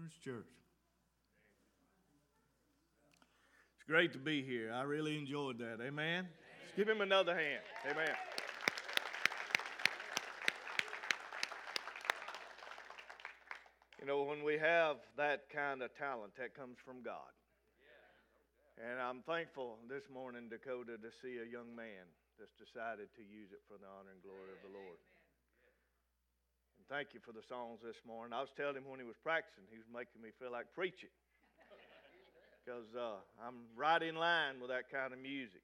Children's Church. It's great to be here. I really enjoyed that. Amen? Let's give him another hand. Amen. You know, when we have that kind of talent, that comes from God. And I'm thankful this morning, Dakota, to see a young man that's decided to use it for the honor and glory of the Lord. And thank you for the songs this morning. I was telling him when he was practicing, he was making me feel like preaching. Because I'm right in line with that kind of music.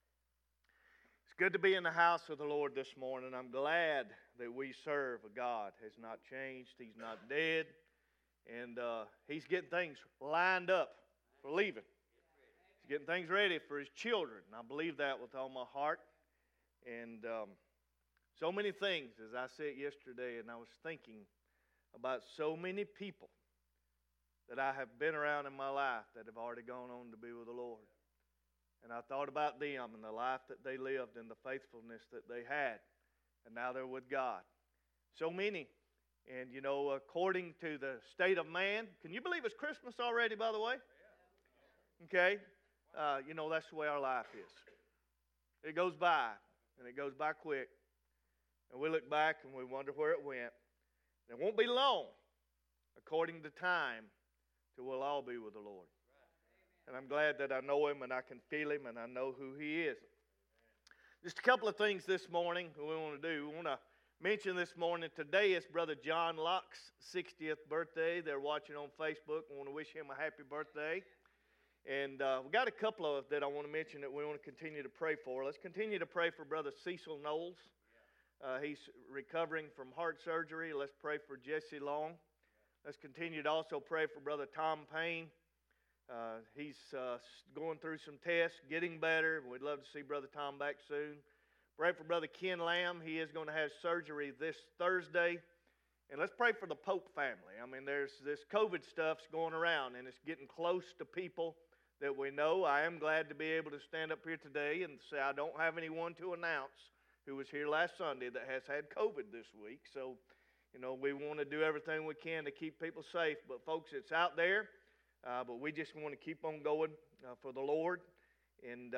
It's good to be in the house of the Lord this morning. I'm glad that we serve a God who has not changed. He's not dead. And He's getting things lined up for leaving. He's getting things ready for His children. And I believe that with all my heart. And so many things, as I said yesterday, and I was thinking about so many people that I have been around in my life that have already gone on to be with the Lord. And I thought about them and the life that they lived and the faithfulness that they had. And now they're with God. So many. And, you know, according to the state of man, can you believe it's Christmas already, by the way? Okay. You know, that's the way our life is. It goes by, and it goes by quick. And we look back and we wonder where it went. And it won't be long, according to time, till we'll all be with the Lord. And I'm glad that I know Him and I can feel Him and I know who He is. Just a couple of things this morning we want to do. We want to mention this morning, today is Brother John Locke's 60th birthday. They're watching on Facebook. I want to wish him a happy birthday. And we got a couple of that I want to mention that we want to continue to pray for. Let's continue to pray for Brother Cecil Knowles. He's recovering from heart surgery. Let's pray for Jesse Long. Let's continue to also pray for Brother Tom Payne. He's going through some tests, getting better. We'd love to see Brother Tom back soon. Pray for Brother Ken Lamb. He is going to have surgery this Thursday. And let's pray for the Pope family. I mean, there's this COVID stuff's going around, and it's getting close to people that we know. I am glad to be able to stand up here today and say I don't have anyone to announce who was here last Sunday that has had COVID this week. So, you know, we want to do everything we can to keep people safe. But, folks, it's out there. But we just want to keep on going for the Lord. And,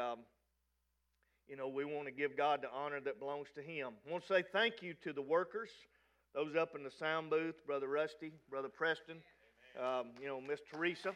you know, we want to give God the honor that belongs to Him. I want to say thank you to the workers, those up in the sound booth, Brother Rusty, Brother Preston, you know, Miss Teresa.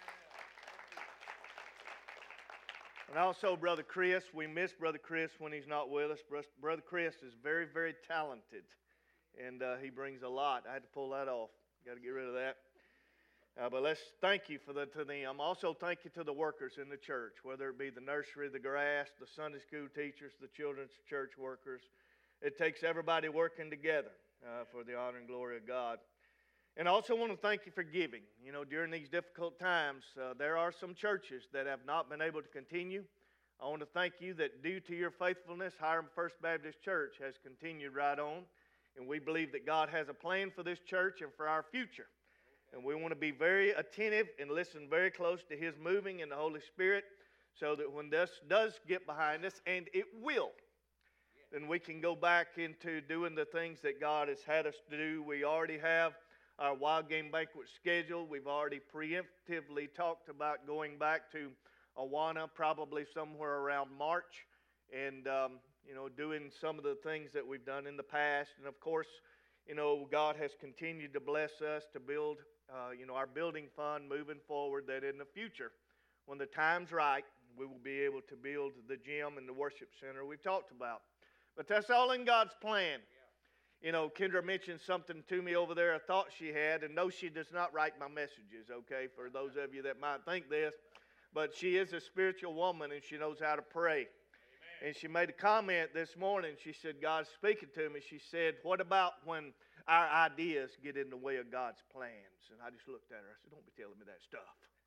And also Brother Chris. We miss Brother Chris when he's not with us. Brother Chris is very, very talented. And he brings a lot. I had to pull that off. Got to get rid of that. But let's thank you to them. Also thank you to the workers in the church, whether it be the nursery, the grass, the Sunday school teachers, the children's church workers. It takes everybody working together for the honor and glory of God. And I also want to thank you for giving. You know, during these difficult times, there are some churches that have not been able to continue. I want to thank you that due to your faithfulness, Hiram First Baptist Church has continued right on. And we believe that God has a plan for this church and for our future. And we want to be very attentive and listen very close to His moving in the Holy Spirit so that when this does get behind us, and it will, then we can go back into doing the things that God has had us to do. We already have our Wild Game Banquet scheduled. We've already preemptively talked about going back to Awana probably somewhere around March and, you know, doing some of the things that we've done in the past. And, of course, you know, God has continued to bless us to build you know, our building fund moving forward, that in the future, when the time's right, we will be able to build the gym and the worship center we've talked about. But that's all in God's plan. You know, Kendra mentioned something to me over there, a thought she had, and no, she does not write my messages, okay, for those of you that might think this. But she is a spiritual woman, and she knows how to pray. Amen. And she made a comment this morning. She said, God's speaking to me. She said, what about when our ideas get in the way of God's plans? And I just looked at her. I said, don't be telling me that stuff.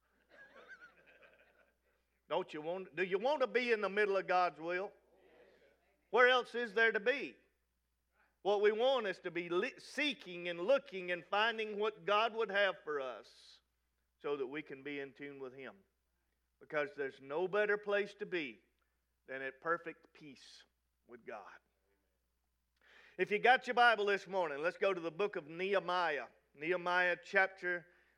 Do you want to be in the middle of God's will? Where else is there to be? What we want is to be seeking and looking and finding what God would have for us so that we can be in tune with Him. Because there's no better place to be than at perfect peace with God. If you got your Bible this morning, let's go to the book of Nehemiah. Nehemiah chapter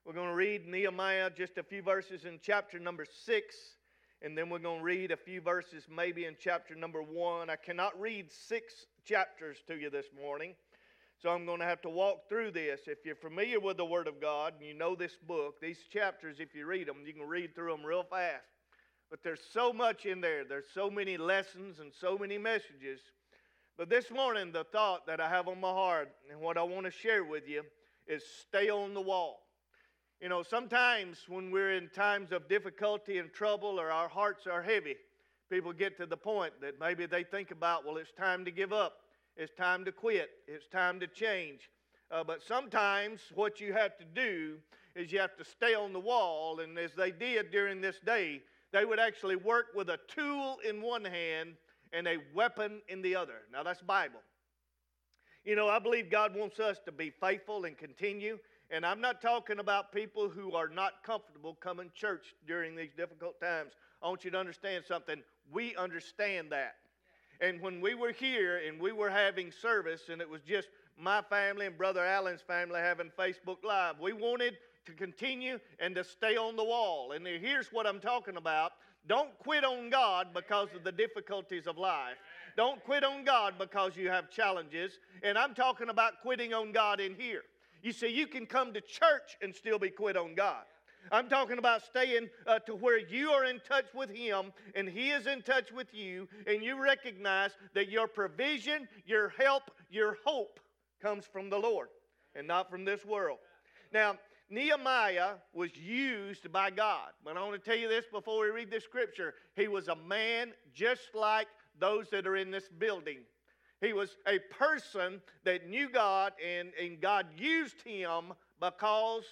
We're going to read Nehemiah, just a few verses in chapter number 6, and then we're going to read a few verses maybe in chapter number 1. I cannot read 6 chapters to you this morning, so I'm going to have to walk through this. If you're familiar with the Word of God and you know this book, these chapters, if you read them, you can read through them real fast. But there's so much in there. There's so many lessons and so many messages. But this morning, the thought that I have on my heart and what I want to share with you is stay on the wall. You know, sometimes when we're in times of difficulty and trouble or our hearts are heavy, people get to the point that maybe they think about, well, it's time to give up. It's time to quit. It's time to change. But sometimes what you have to do is you have to stay on the wall. And as they did during this day, they would actually work with a tool in one hand and a weapon in the other. Now, that's Bible. You know, I believe God wants us to be faithful and continue. And I'm not talking about people who are not comfortable coming to church during these difficult times. I want you to understand something. We understand that. And when we were here and we were having service, and it was just my family and Brother Allen's family having Facebook Live, we wanted to continue and to stay on the wall. And here's what I'm talking about. Don't quit on God because of the difficulties of life. Don't quit on God because you have challenges. And I'm talking about quitting on God in here. You see, you can come to church and still be quit on God. I'm talking about staying to where you are in touch with Him and He is in touch with you, and you recognize that your provision, your help, your hope comes from the Lord and not from this world. Now, Nehemiah was used by God. But I want to tell you this before we read this scripture. He was a man just like those that are in this building. He was a person that knew God, and God used him because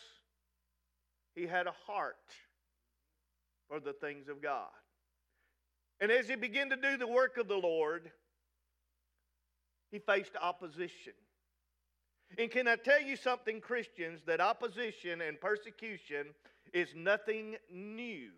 he had a heart for the things of God. And as he began to do the work of the Lord, he faced opposition. And can I tell you something, Christians, that opposition and persecution is nothing new.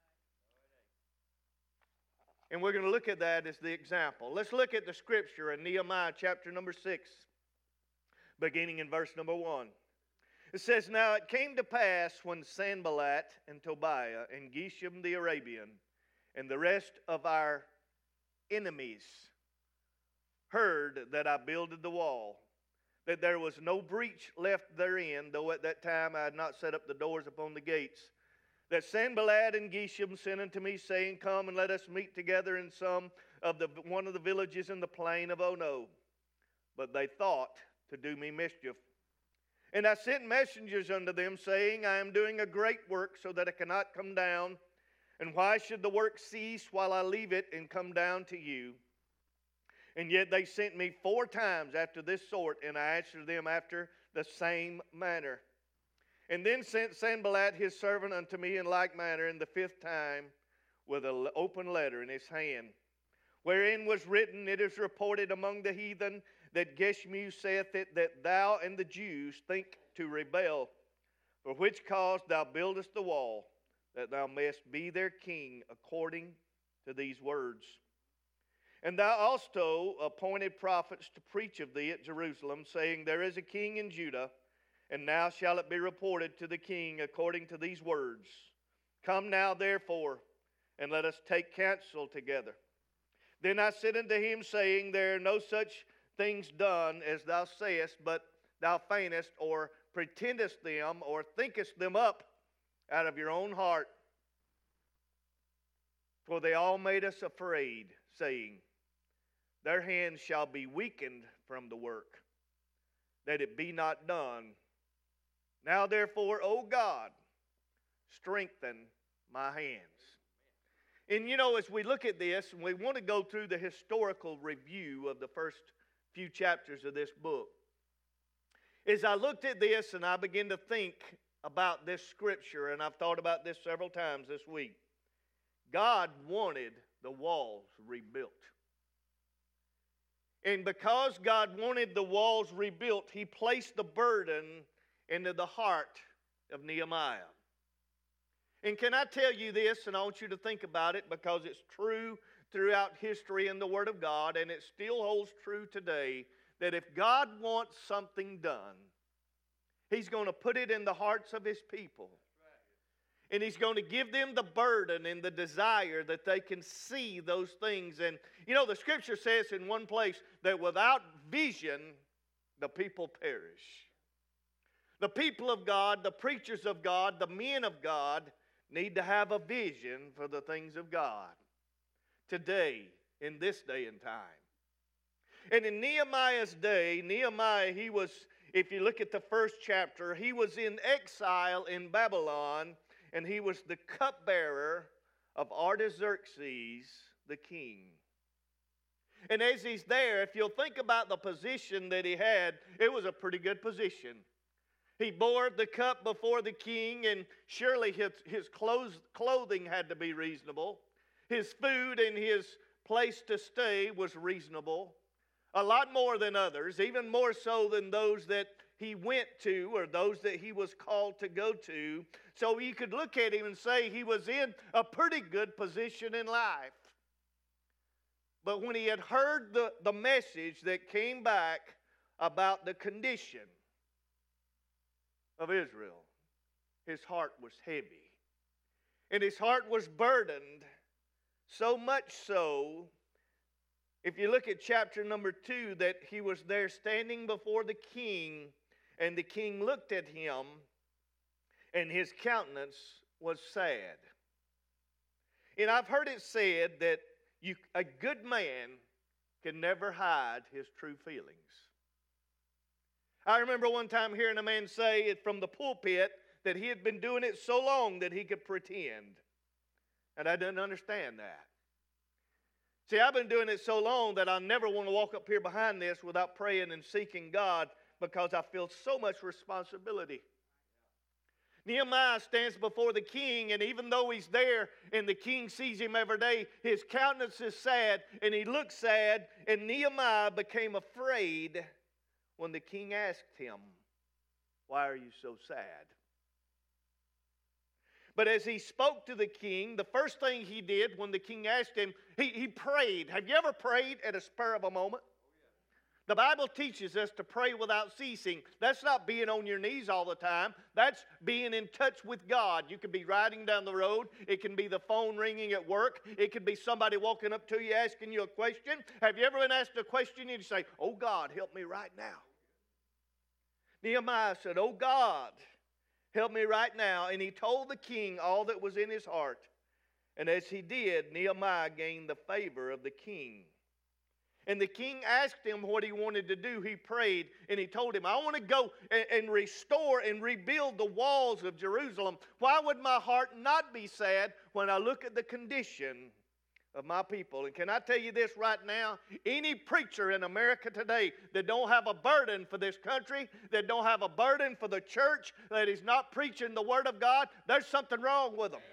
And we're going to look at that as the example. Let's look at the scripture in Nehemiah chapter number 6, beginning in verse number 1. It says, "Now it came to pass when Sanballat and Tobiah and Geshem the Arabian and the rest of our enemies heard that I builded the wall, that there was no breach left therein, though at that time I had not set up the doors upon the gates, that Sanballat and Geshem sent unto me, saying, Come and let us meet together in one of the villages in the plain of Ono. But they thought to do me mischief. And I sent messengers unto them, saying, I am doing a great work, so that I cannot come down. And why should the work cease while I leave it and come down to you? And yet they sent me 4 times after this sort, and I answered them after the same manner. And then sent Sanballat his servant unto me in like manner in the 5th time with an open letter in his hand, wherein was written, It is reported among the heathen that Geshem saith it, that thou and the Jews think to rebel, for which cause thou buildest the wall, that thou mayest be their king according to these words. And thou also appointed prophets to preach of thee at Jerusalem, saying, There is a king in Judah, and now shall it be reported to the king according to these words. Come now, therefore, and let us take counsel together. Then I said unto him, saying, There are no such things done as thou sayest, but thou feignest, or pretendest them, or thinkest them up out of your own heart. For they all made us afraid, saying, Their hands shall be weakened from the work, that it be not done. Now therefore, O God, strengthen my hands." And you know, as we look at this, and we want to go through the historical review of the first few chapters of this book, as I looked at this and I began to think about this scripture, and I've thought about this several times this week, God wanted the walls rebuilt. And because God wanted the walls rebuilt, He placed the burden into the heart of Nehemiah. And can I tell you this, and I want you to think about it because it's true throughout history in the Word of God, and it still holds true today, that if God wants something done, He's going to put it in the hearts of His people. And He's going to give them the burden and the desire that they can see those things. And you know, the Scripture says in one place that without vision, the people perish. The people of God, the preachers of God, the men of God need to have a vision for the things of God today, in this day and time. And in Nehemiah's day, Nehemiah, he was, if you look at the first chapter, he was in exile in Babylon, and he was the cupbearer of Artaxerxes the king. And as he's there, if you'll think about the position that he had, it was a pretty good position. He bore the cup before the king, and surely his clothing had to be reasonable. His food and his place to stay was reasonable. A lot more than others, even more so than those that he went to or those that he was called to go to. So you could look at him and say he was in a pretty good position in life. But when he had heard the message that came back about the condition of Israel, his heart was heavy. And his heart was burdened, so much so, if you look at chapter number 2, that he was there standing before the king, and the king looked at him, and his countenance was sad. And I've heard it said that a good man can never hide his true feelings. I remember one time hearing a man say it from the pulpit that he had been doing it so long that he could pretend. And I didn't understand that. See, I've been doing it so long that I never want to walk up here behind this without praying and seeking God, because I feel so much responsibility. Nehemiah stands before the king, and even though he's there and the king sees him every day, his countenance is sad and he looks sad, and Nehemiah became afraid when the king asked him, "Why are you so sad?" But as he spoke to the king, the first thing he did when the king asked him, he prayed. Have you ever prayed at a spur of a moment? The Bible teaches us to pray without ceasing. That's not being on your knees all the time. That's being in touch with God. You could be riding down the road. It can be the phone ringing at work. It could be somebody walking up to you asking you a question. Have you ever been asked a question and you say, "Oh God, help me right now"? Nehemiah said, "Oh God, help me right now." And he told the king all that was in his heart. And as he did, Nehemiah gained the favor of the king. And the king asked him what he wanted to do. He prayed and he told him, "I want to go and restore and rebuild the walls of Jerusalem. Why would my heart not be sad when I look at the condition of my people?" And can I tell you this right now? Any preacher in America today that don't have a burden for this country, that don't have a burden for the church, that is not preaching the Word of God, there's something wrong with them.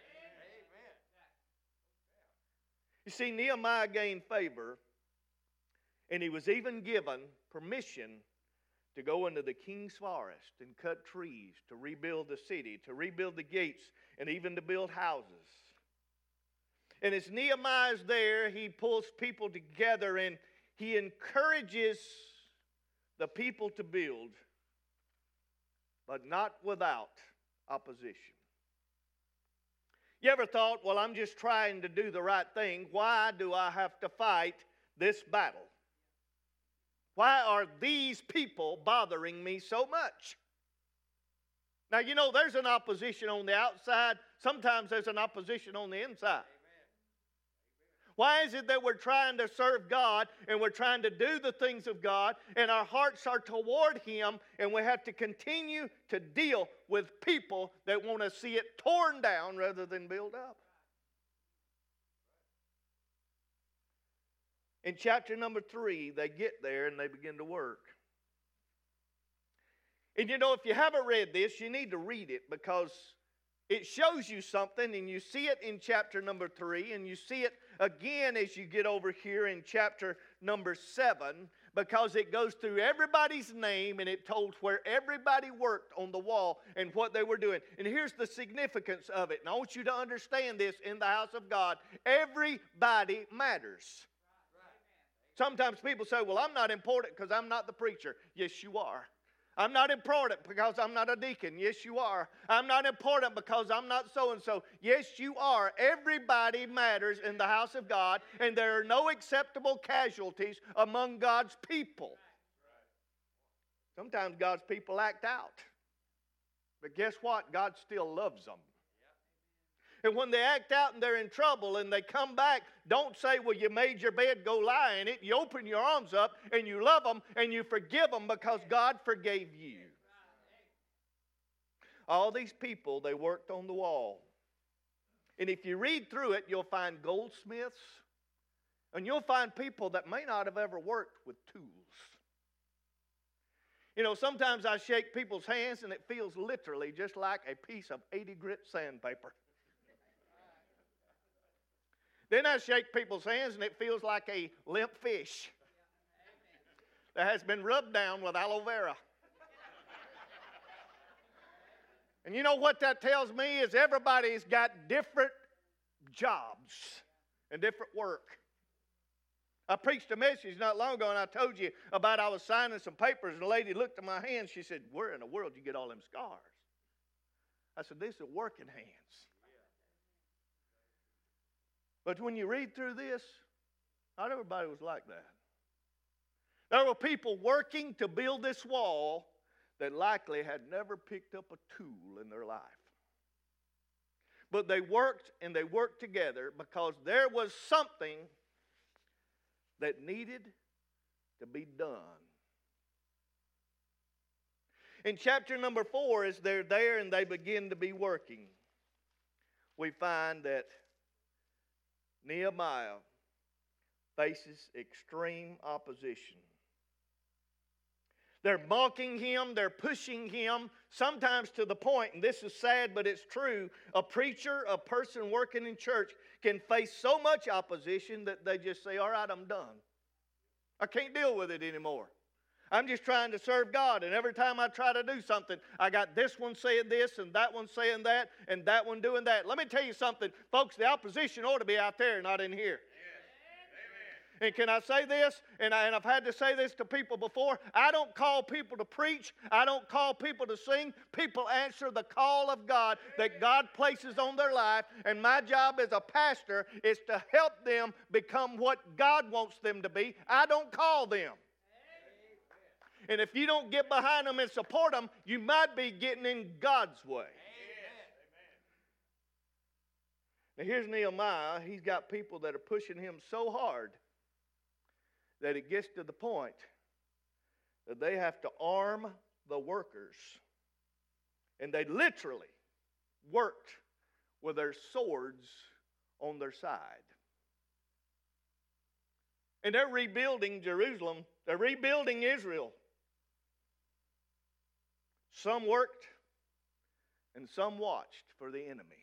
You see, Nehemiah gained favor, and he was even given permission to go into the king's forest and cut trees, to rebuild the city, to rebuild the gates, and even to build houses. And as Nehemiah's there, he pulls people together and he encourages the people to build, but not without opposition. You ever thought, well, I'm just trying to do the right thing. Why do I have to fight this battle? Why are these people bothering me so much? Now, you know, there's an opposition on the outside. Sometimes there's an opposition on the inside. Why is it that we're trying to serve God and we're trying to do the things of God and our hearts are toward Him, and we have to continue to deal with people that want to see it torn down rather than built up? In chapter number 3, they get there and they begin to work. And you know, if you haven't read this, you need to read it, because it shows you something, and you see it in chapter number 3, and you see it again as you get over here in chapter number 7, because it goes through everybody's name and it told where everybody worked on the wall and what they were doing. And here's the significance of it, and I want you to understand this in the house of God. Everybody matters. Sometimes people say, well, I'm not important because I'm not the preacher. Yes, you are. I'm not important because I'm not a deacon. Yes, you are. I'm not important because I'm not so-and-so. Yes, you are. Everybody matters in the house of God, and there are no acceptable casualties among God's people. Sometimes God's people act out. But guess what? God still loves them. And when they act out and they're in trouble and they come back, don't say, well, you made your bed, go lie in it. You open your arms up and you love them and you forgive them because God forgave you. All these people, they worked on the wall. And if you read through it, you'll find goldsmiths and you'll find people that may not have ever worked with tools. You know, sometimes I shake people's hands and it feels literally just like a piece of 80 grit sandpaper. Then I shake people's hands and it feels like a limp fish that has been rubbed down with aloe vera. And you know what that tells me is everybody's got different jobs and different work. I preached a message not long ago and I told you about I was signing some papers and a lady looked at my hands. She said, where in the world did you get all them scars? I said, these are working hands. But when you read through this, not everybody was like that. There were people working to build this wall that likely had never picked up a tool in their life. But they worked and they worked together because there was something that needed to be done. In chapter number 4, as they're there and they begin to be working, we find that Nehemiah faces extreme opposition. They're mocking him, they're pushing him, sometimes to the point, and this is sad but it's true, a preacher, a person working in church can face so much opposition that they just say, all right, I'm done. I can't deal with it anymore. I'm just trying to serve God, and every time I try to do something, I got this one saying this, and that one saying that, and that one doing that. Let me tell you something, folks, the opposition ought to be out there, not in here. And can I say this, and I've had to say this to people before, I don't call people to preach, I don't call people to sing. People answer the call of God that God places on their life, and my job as a pastor is to help them become what God wants them to be. I don't call them. And if you don't get behind them and support them, you might be getting in God's way. Now here's Nehemiah. He's got people that are pushing him so hard that it gets to the point that they have to arm the workers. And they literally worked with their swords on their side. And they're rebuilding Jerusalem. They're rebuilding Israel. Some worked and some watched for the enemy.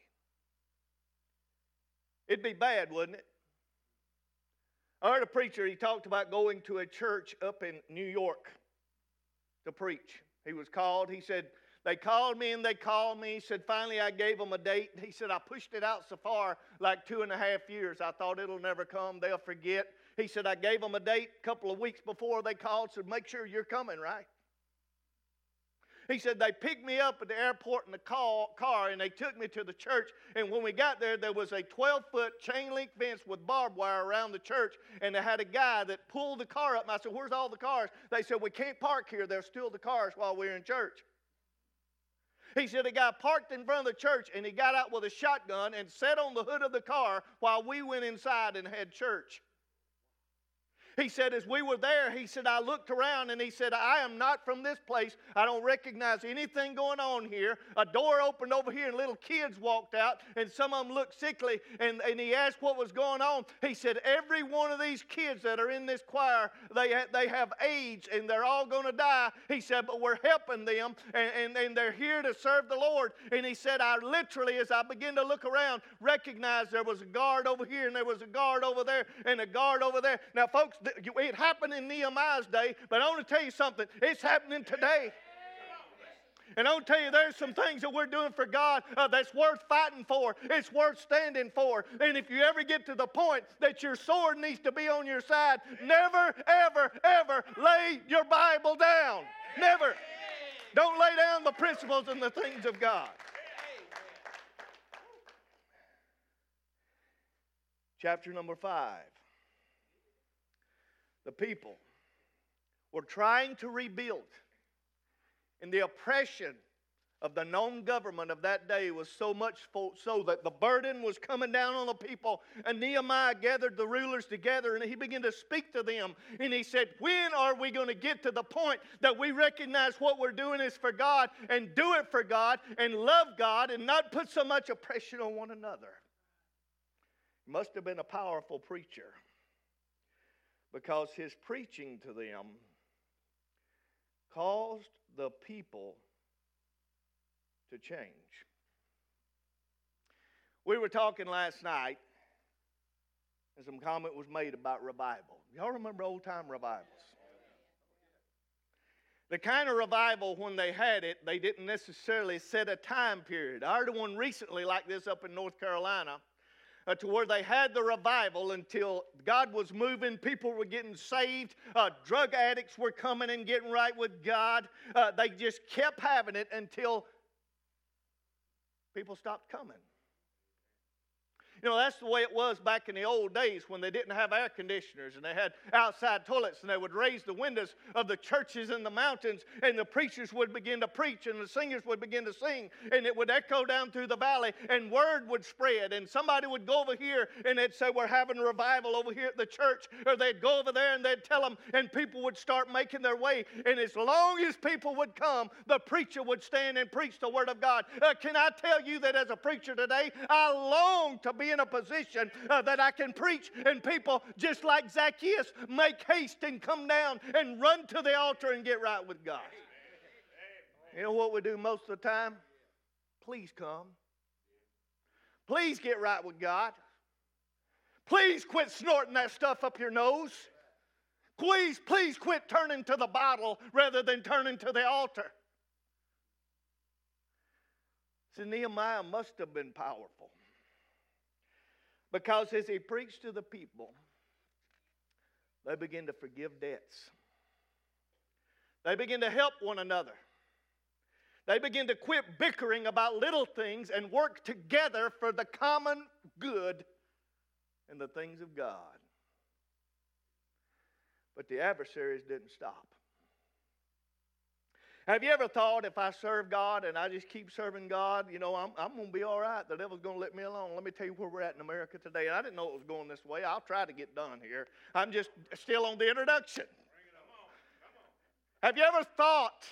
It'd be bad, wouldn't it? I heard a preacher, he talked about going to a church up in New York to preach. He was called. He said, they called me and they called me. He said, finally I gave them a date. He said, I pushed it out so far, like 2.5 years. I thought it'll never come. They'll forget. He said, I gave them a date a couple of weeks before they called, so make sure you're coming, right? He said, they picked me up at the airport in the car and they took me to the church. And when we got there, there was a 12-foot chain link fence with barbed wire around the church. And they had a guy that pulled the car up. And I said, where's all the cars? They said, we can't park here. They'll steal the cars while we're in church. He said, a guy parked in front of the church and he got out with a shotgun and sat on the hood of the car while we went inside and had church. He said, as we were there, he said, I looked around and he said, I am not from this place. I don't recognize anything going on here. A door opened over here and little kids walked out and some of them looked sickly. And he asked what was going on. He said, every one of these kids that are in this choir, they have AIDS and they're all going to die. He said, but we're helping them and they're here to serve the Lord. And he said, I literally, as I began to look around, recognized there was a guard over here and there was a guard over there and a guard over there. Now, folks, it happened in Nehemiah's day, but I want to tell you something. It's happening today. And I want to tell you, there's some things that we're doing for God that's worth fighting for. It's worth standing for. And if you ever get to the point that your sword needs to be on your side, never, ever, ever lay your Bible down. Never. Don't lay down the principles and the things of God. Chapter number 5. The people were trying to rebuild. And the oppression of the known government of that day was so much so that the burden was coming down on the people. And Nehemiah gathered the rulers together and he began to speak to them. And he said, when are we going to get to the point that we recognize what we're doing is for God and do it for God and love God and not put so much oppression on one another? He must have been a powerful preacher, because his preaching to them caused the people to change. We were talking last night, and some comment was made about revival. Y'all remember old-time revivals? The kind of revival, when they had it, they didn't necessarily set a time period. I heard of one recently like this up in North Carolina, to where they had the revival until God was moving, people were getting saved, drug addicts were coming and getting right with God. They just kept having it until people stopped coming. You know, that's the way it was back in the old days when they didn't have air conditioners and they had outside toilets, and they would raise the windows of the churches in the mountains, and the preachers would begin to preach and the singers would begin to sing, and it would echo down through the valley, and word would spread, and somebody would go over here and they'd say, we're having a revival over here at the church, or they'd go over there and they'd tell them, and people would start making their way, and as long as people would come, the preacher would stand and preach the word of God. Can I tell you that as a preacher today, I long to be in a position that I can preach, and people just like Zacchaeus make haste and come down and run to the altar and get right with God. You know what we do most of the time? Please come. Please get right with God. Please quit snorting that stuff up your nose. Please quit turning to the bottle rather than turning to the altar. See, Nehemiah must have been powerful, because as he preached to the people, they began to forgive debts. They began to help one another. They began to quit bickering about little things and work together for the common good and the things of God. But the adversaries didn't stop. Have you ever thought, if I serve God and I just keep serving God, you know, I'm going to be all right. The devil's going to let me alone. Let me tell you where we're at in America today. And I didn't know it was going this way. I'll try to get done here. I'm just still on the introduction. Have you ever thought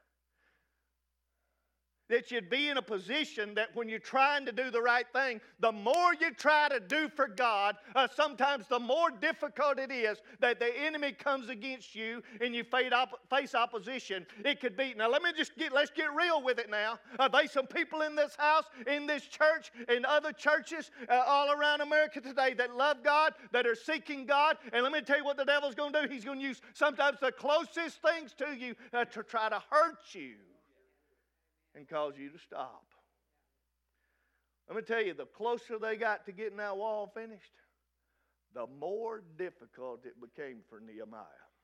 that you'd be in a position that when you're trying to do the right thing, the more you try to do for God, sometimes the more difficult it is that the enemy comes against you and you face opposition. It could be, now let's get real with it now. There's some people in this house, in this church, in other churches all around America today that love God, that are seeking God, and let me tell you what the devil's going to do. He's going to use sometimes the closest things to you to try to hurt you and cause you to stop. Let me tell you, the closer they got to getting that wall finished, the more difficult it became for Nehemiah.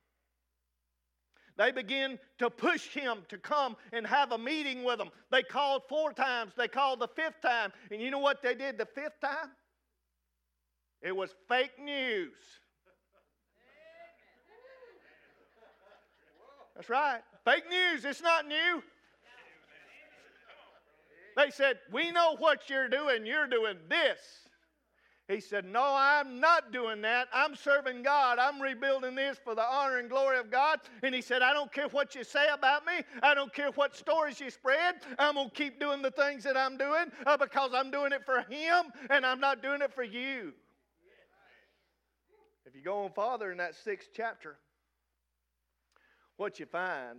They began to push him to come and have a meeting with them. They called 4 times. They called the 5th time. And you know what they did the 5th time? It was fake news. That's right. Fake news. It's not new. They said, we know what you're doing. You're doing this. He said, no, I'm not doing that. I'm serving God. I'm rebuilding this for the honor and glory of God. And he said, I don't care what you say about me. I don't care what stories you spread. I'm going to keep doing the things that I'm doing because I'm doing it for him and I'm not doing it for you. If you go on farther in that 6th chapter, what you find,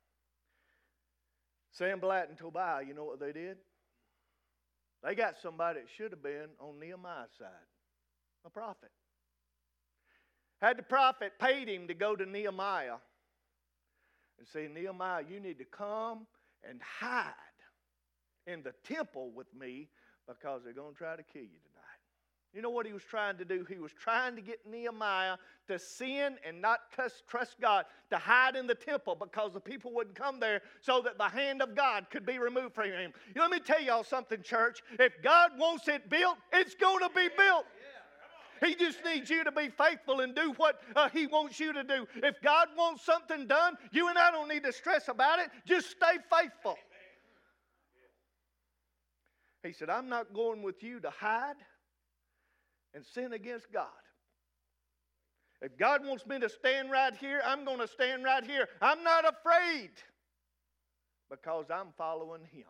Sanballat and Tobiah, you know what they did? They got somebody that should have been on Nehemiah's side, a prophet. Had the prophet paid him to go to Nehemiah and say, Nehemiah, you need to come and hide in the temple with me because they're going to try to kill you tonight. You know what he was trying to do? He was trying to get Nehemiah to sin and not trust God, to hide in the temple because the people wouldn't come there so that the hand of God could be removed from him. You know, let me tell y'all something, church. If God wants it built, it's going to be built. He just needs you to be faithful and do what He wants you to do. If God wants something done, you and I don't need to stress about it. Just stay faithful. He said, I'm not going with you to hide and sin against God. If God wants me to stand right here, I'm going to stand right here. I'm not afraid because I'm following Him.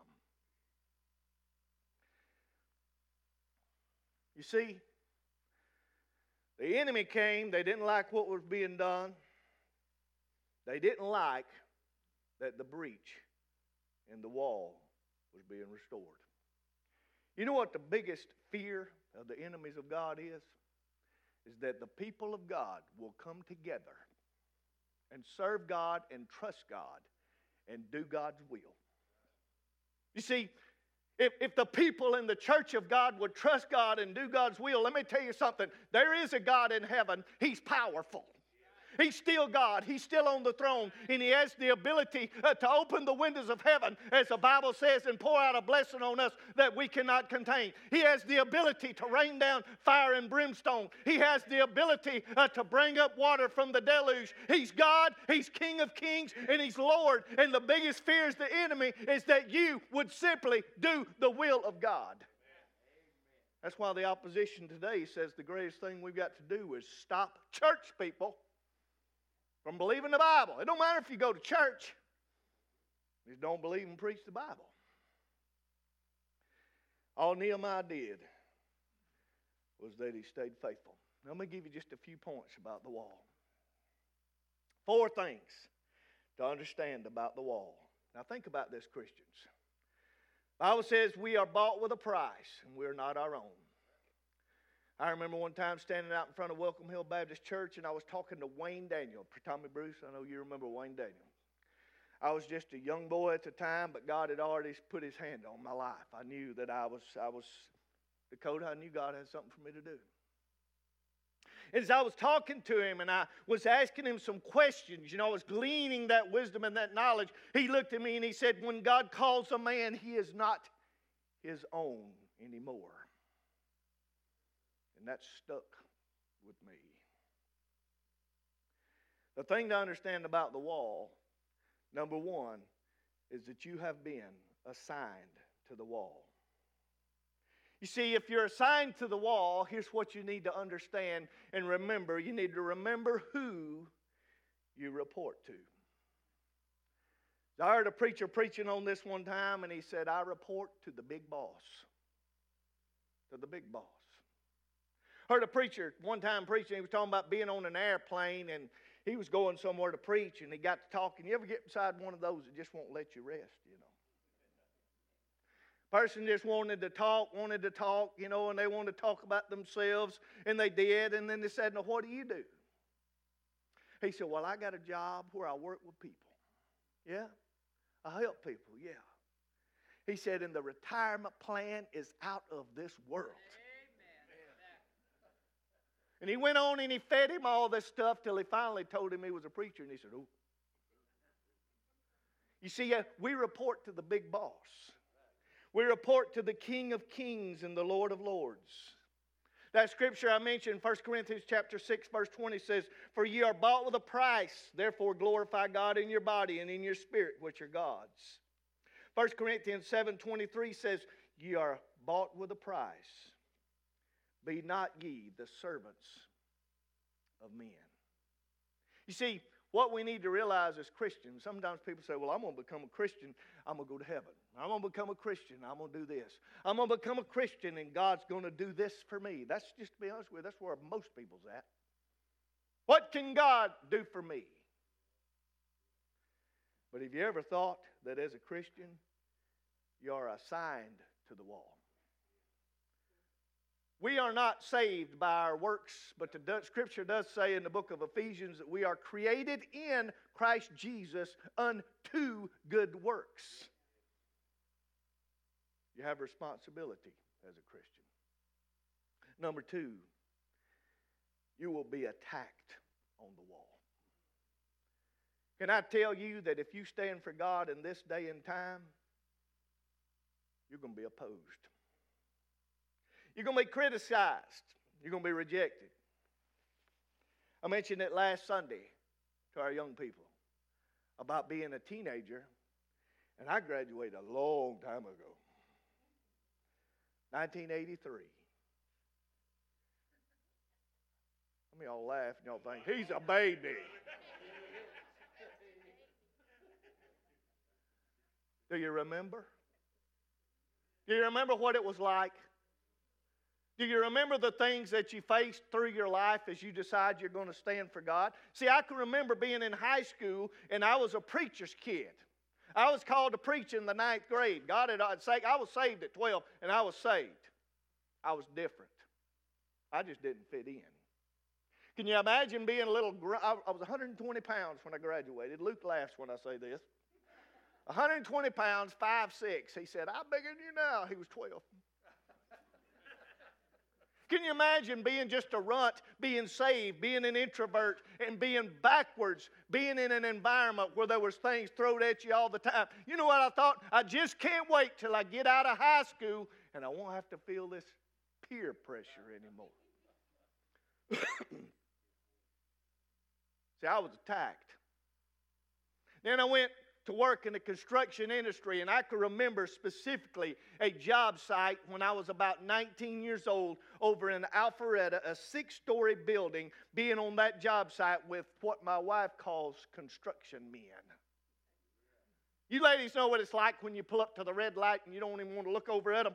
You see, the enemy came. They didn't like what was being done. They didn't like that the breach in the wall was being restored. You know what the biggest fear of the enemies of God is? Is that the people of God will come together and serve God and trust God and do God's will. You see, if the people in the church of God would trust God and do God's will, let me tell you something. There is a God in heaven. He's powerful. He's still God. He's still on the throne. And He has the ability to open the windows of heaven, as the Bible says, and pour out a blessing on us that we cannot contain. He has the ability to rain down fire and brimstone. He has the ability to bring up water from the deluge. He's God. He's King of kings. And He's Lord. And the biggest fear of the enemy is that you would simply do the will of God. That's why the opposition today says the greatest thing we've got to do is stop church people from believing the Bible. It don't matter if you go to church. You just don't believe and preach the Bible. All Nehemiah did was that he stayed faithful. Now, let me give you just a few points about the wall. 4 things to understand about the wall. Now think about this, Christians. The Bible says we are bought with a price, and we're not our own. I remember one time standing out in front of Welcome Hill Baptist Church, and I was talking to Wayne Daniel. Tommy Bruce, I know you remember Wayne Daniel. I was just a young boy at the time, but God had already put His hand on my life. I knew that I was Dakota. I knew God had something for me to do. As I was talking to him and I was asking him some questions, I was gleaning that wisdom and that knowledge, he looked at me and he said, when God calls a man, he is not his own anymore. And that stuck with me. The thing to understand about the wall, number 1, is that you have been assigned to the wall. You see, if you're assigned to the wall, here's what you need to understand and remember. You need to remember who you report to. I heard a preacher preaching on this one time, and he said, I report to the big boss. To the big boss. Heard a preacher one time preaching. He was talking about being on an airplane, and he was going somewhere to preach, and he got to talking. You ever get beside one of those that just won't let you rest, Person just wanted to talk, and they wanted to talk about themselves, and they did, and then they said, now what do you do? He said, well, I got a job where I work with people. Yeah? I help people, yeah. He said, and the retirement plan is out of this world. And he went on and he fed him all this stuff till he finally told him he was a preacher. And he said, oh. You see, we report to the big boss. We report to the King of kings and the Lord of lords. That scripture I mentioned, 1 Corinthians chapter 6, verse 20 says, for ye are bought with a price, therefore glorify God in your body and in your spirit, which are God's. 1 Corinthians 7:23 says, ye are bought with a price. Be not ye the servants of men. You see, what we need to realize as Christians, sometimes people say, well, I'm going to become a Christian, I'm going to go to heaven. I'm going to become a Christian, I'm going to do this. I'm going to become a Christian and God's going to do this for me. That's just, to be honest with you, that's where most people's at. What can God do for me? But have you ever thought that as a Christian, you are assigned to the wall? We are not saved by our works, but the Scripture does say in the book of Ephesians that we are created in Christ Jesus unto good works. You have responsibility as a Christian. Number two, you will be attacked on the wall. Can I tell you that if you stand for God in this day and time, you're going to be opposed. You're going to be criticized. You're going to be rejected. I mentioned it last Sunday to our young people about being a teenager, and I graduated a long time ago, 1983. Some of y'all laugh and y'all think, he's a baby. Do you remember? Do you remember what it was like? Do you remember the things that you faced through your life as you decide you're going to stand for God? See, I can remember being in high school, and I was a preacher's kid. I was called to preach in the 9th grade. I was saved at 12, and I was saved. I was different. I just didn't fit in. Can you imagine being a little... I was 120 pounds when I graduated. Luke laughs when I say this. 120 pounds, 5'6". He said, I'm bigger than you now. He was 12. Can you imagine being just a runt, being saved, being an introvert, and being backwards, being in an environment where there was things thrown at you all the time? You know what I thought? I just can't wait till I get out of high school and I won't have to feel this peer pressure anymore. See, I was attacked. Then I went to work in the construction industry, and I can remember specifically a job site when I was about 19 years old over in Alpharetta, a 6-story building, being on that job site with what my wife calls construction men. You ladies know what it's like when you pull up to the red light and you don't even want to look over at them.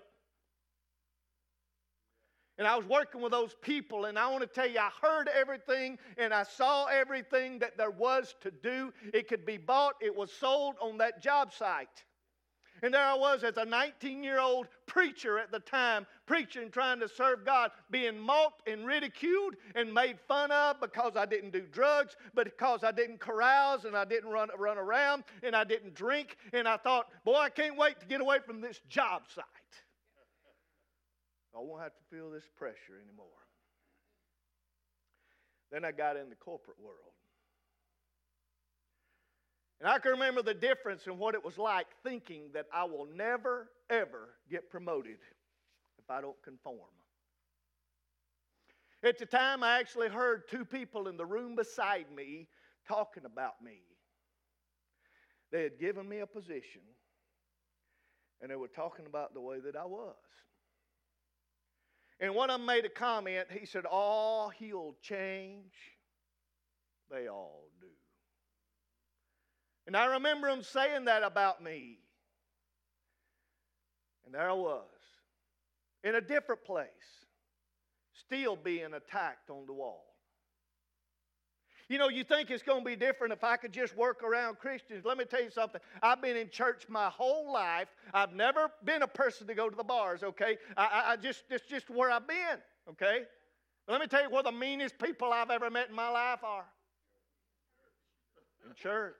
And I was working with those people, and I want to tell you, I heard everything, and I saw everything that there was to do. It could be bought. It was sold on that job site. And there I was as a 19-year-old preacher at the time, preaching, trying to serve God, being mocked and ridiculed and made fun of because I didn't do drugs, but because I didn't carouse and I didn't run around and I didn't drink. And I thought, boy, I can't wait to get away from this job site. I won't have to feel this pressure anymore. Then I got in the corporate world. And I can remember the difference in what it was like thinking that I will never, ever get promoted if I don't conform. At the time, I actually heard 2 people in the room beside me talking about me. They had given me a position, and they were talking about the way that I was. And one of them made a comment. He said, oh, he'll change. They all do. And I remember him saying that about me. And there I was, in a different place, still being attacked on the wall. You know, you think it's going to be different if I could just work around Christians. Let me tell you something. I've been in church my whole life. I've never been a person to go to the bars, okay? It's just where I've been, okay? But let me tell you where the meanest people I've ever met in my life are. In church.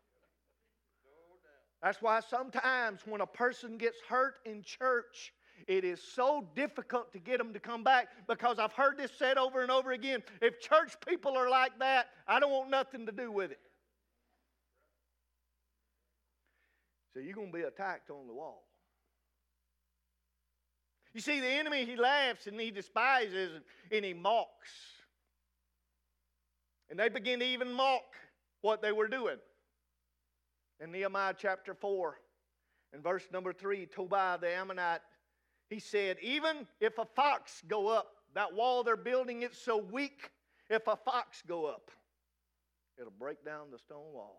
That's why sometimes when a person gets hurt in church, it is so difficult to get them to come back, because I've heard this said over and over again. If church people are like that, I don't want nothing to do with it. So you're going to be attacked on the wall. You see, the enemy, he laughs and he despises and he mocks. And they begin to even mock what they were doing. In Nehemiah chapter 4 and verse number 3, Tobiah the Ammonite, he said, even if a fox go up, that wall they're building, it's so weak, if a fox go up, it'll break down the stone wall.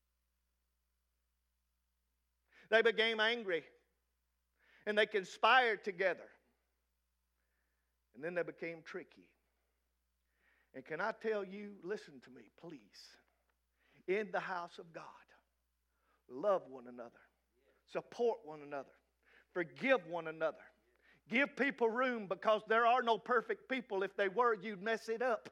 They became angry, and they conspired together. And then they became tricky. And can I tell you, listen to me, please. In the house of God, love one another. Support one another. Forgive one another. Give people room, because there are no perfect people. If they were, you'd mess it up.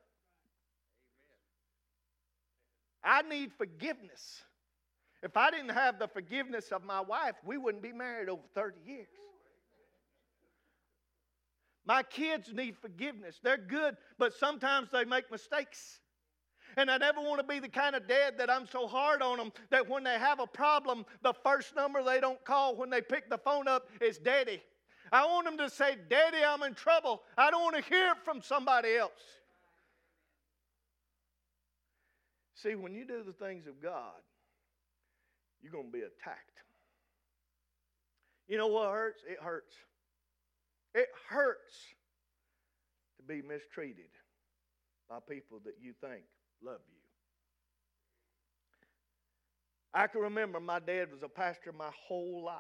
I need forgiveness. If I didn't have the forgiveness of my wife, we wouldn't be married over 30 years. My kids need forgiveness. They're good, but sometimes they make mistakes. And I never want to be the kind of dad that I'm so hard on them that when they have a problem, the first number they don't call when they pick the phone up is Daddy. I want them to say, Daddy, I'm in trouble. I don't want to hear it from somebody else. See, when you do the things of God, you're going to be attacked. You know what hurts? It hurts. It hurts to be mistreated by people that you think love you. I can remember my dad was a pastor my whole life.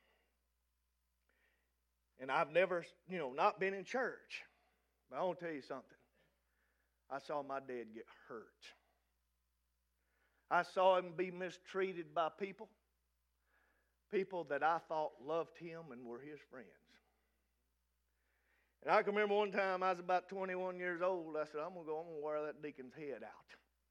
And I've never, not been in church. But I want to tell you something. I saw my dad get hurt. I saw him be mistreated by people that I thought loved him and were his friends. And I can remember one time I was about 21 years old. I said, I'm going to wear that deacon's head out.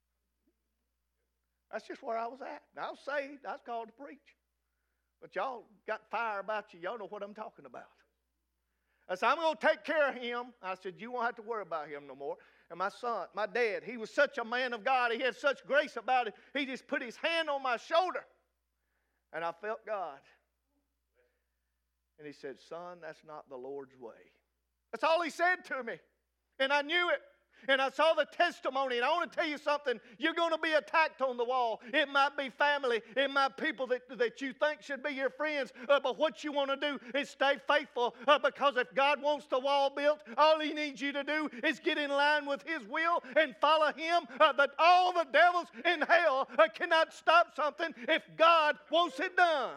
That's just where I was at. And I was saved. I was called to preach. But y'all got fire about you. Y'all know what I'm talking about. I said, I'm going to take care of him. I said, you won't have to worry about him no more. And my son, my dad, he was such a man of God. He had such grace about it. He just put his hand on my shoulder. And I felt God. And he said, son, that's not the Lord's way. That's all he said to me. And I knew it. And I saw the testimony. And I want to tell you something. You're going to be attacked on the wall. It might be family. It might be people that you think should be your friends. But what you want to do is stay faithful. Because if God wants the wall built, all he needs you to do is get in line with his will and follow him. That all the devils in hell cannot stop something if God wants it done.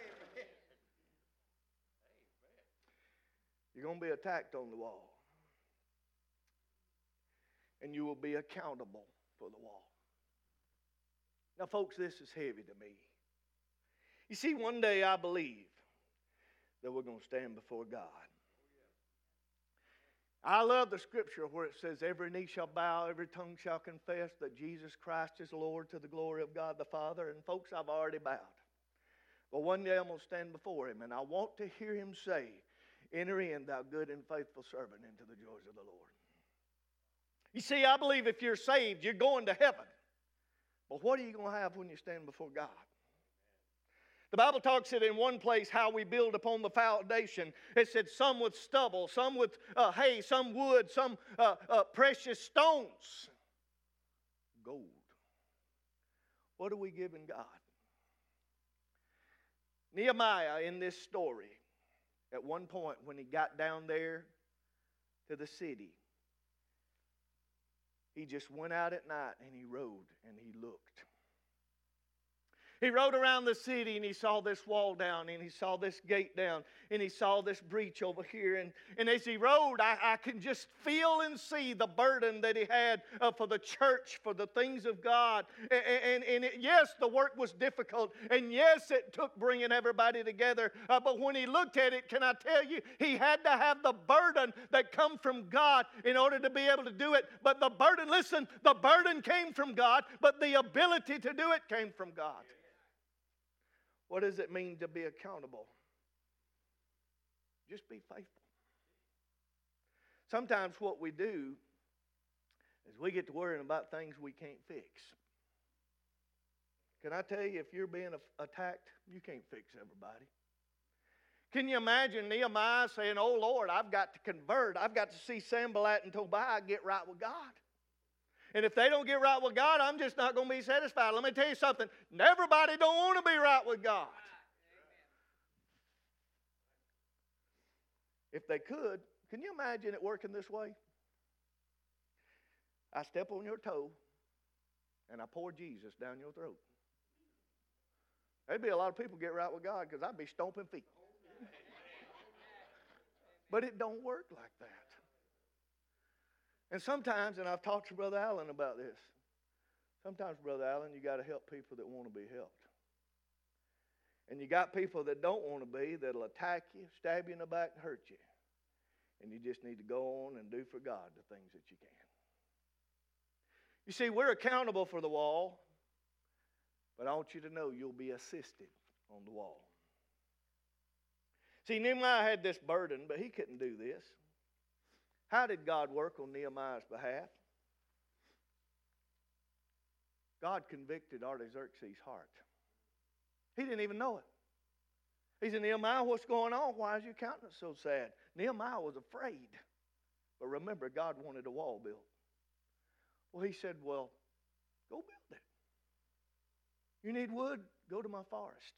You're going to be attacked on the wall. And you will be accountable for the wall. Now, folks, this is heavy to me. You see, one day I believe that we're going to stand before God. I love the scripture where it says, every knee shall bow, every tongue shall confess that Jesus Christ is Lord to the glory of God the Father. And folks, I've already bowed. But one day I'm going to stand before him, and I want to hear him say, enter in, thou good and faithful servant, into the joys of the Lord. You see, I believe if you're saved, you're going to heaven. But what are you going to have when you stand before God? The Bible talks it in one place how we build upon the foundation. It said some with stubble, some with hay, some wood, some precious stones. Gold. What are we giving God? Nehemiah in this story, at one point when he got down there to the city, he just went out at night and he rode and he looked. He rode around the city and he saw this wall down and he saw this gate down and he saw this breach over here. And as he rode, I can just feel and see the burden that he had for the church, for the things of God. Yes, the work was difficult. And yes, it took bringing everybody together. But when he looked at it, can I tell you, he had to have the burden that come from God in order to be able to do it. But the burden, listen, the burden came from God, but the ability to do it came from God. What does it mean to be accountable? Just be faithful. Sometimes what we do is we get to worrying about things we can't fix. Can I tell you, if you're being attacked, you can't fix everybody. Can you imagine Nehemiah saying, oh Lord, I've got to convert. I've got to see Sanballat and Tobiah get right with God. And if they don't get right with God, I'm just not going to be satisfied. Let me tell you something. Everybody don't want to be right with God. If they could, can you imagine it working this way? I step on your toe and I pour Jesus down your throat. There'd be a lot of people get right with God because I'd be stomping feet. But it don't work like that. And sometimes, and I've talked to Brother Allen about this, sometimes, Brother Allen, you got to help people that want to be helped. And you got people that don't want to be, that'll attack you, stab you in the back, and hurt you. And you just need to go on and do for God the things that you can. You see, we're accountable for the wall, but I want you to know you'll be assisted on the wall. See, Nehemiah had this burden, but he couldn't do this. How did God work on Nehemiah's behalf? God convicted Artaxerxes' heart. He didn't even know it. He said, Nehemiah, what's going on? Why is your countenance so sad? Nehemiah was afraid. But remember, God wanted a wall built. Well, he said, well, go build it. You need wood? Go to my forest.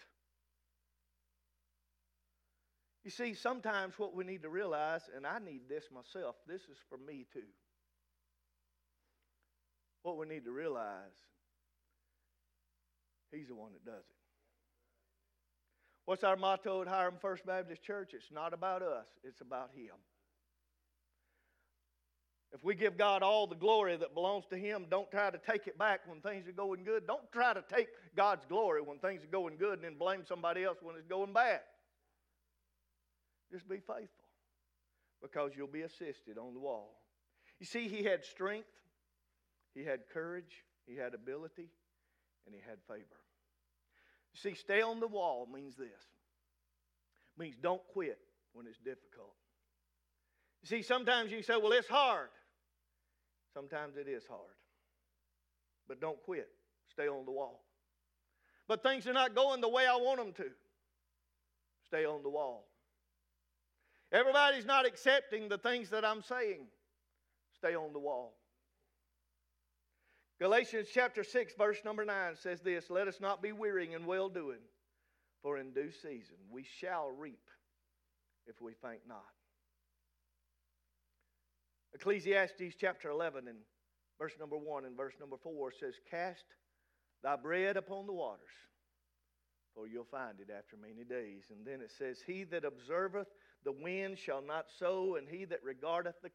You see, sometimes what we need to realize, and I need this myself, this is for me too. What we need to realize, He's the one that does it. What's our motto at Hiram First Baptist Church? It's not about us, it's about Him. If we give God all the glory that belongs to Him, don't try to take it back when things are going good. Don't try to take God's glory when things are going good and then blame somebody else when it's going bad. Just be faithful, because you'll be assisted on the wall. You see, he had strength, he had courage, he had ability, and he had favor. You see, stay on the wall means this. It means don't quit when it's difficult. You see, sometimes you say, well, it's hard. Sometimes it is hard. But don't quit. Stay on the wall. But things are not going the way I want them to. Stay on the wall. Everybody's not accepting the things that I'm saying. Stay on the wall. Galatians chapter 6, verse number 9 says this, let us not be weary in well-doing, for in due season we shall reap if we faint not. Ecclesiastes chapter 11 and verse number 1 and verse number 4 says, cast thy bread upon the waters, for you'll find it after many days. And then it says, he that observeth the wind shall not sow, and he that regardeth the